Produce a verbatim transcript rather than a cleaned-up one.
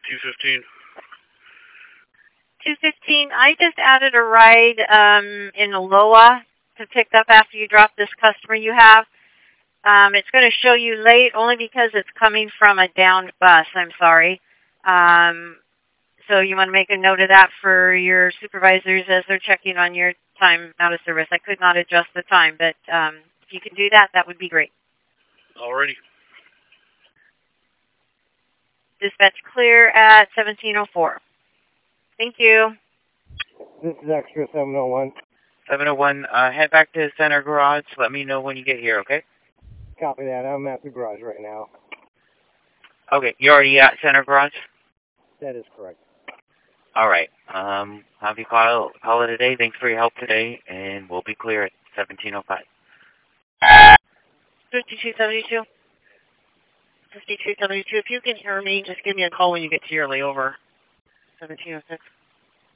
two fifteen. two fifteen, I just added a ride um, in Aloha to pick up after you drop this customer you have. Um, it's going to show you late only because it's coming from a downed bus. I'm sorry. Um, so you want to make a note of that for your supervisors as they're checking on your time out of service. I could not adjust the time, but um, if you can do that, that would be great. Alrighty. Dispatch clear at seventeen oh four. Thank you. This is Extra seven oh one. seven oh one, uh, head back to Center Garage. Let me know when you get here, okay? Copy that. I'm at the garage right now. Okay, you're already at Center Garage? That is correct. All right. Um, have you call, call it a day. Thanks for your help today, and we'll be clear at seventeen oh five. fifty-two seventy-two. fifty-two seventy-two. If you can hear me, just give me a call when you get to your layover. seventeen oh six.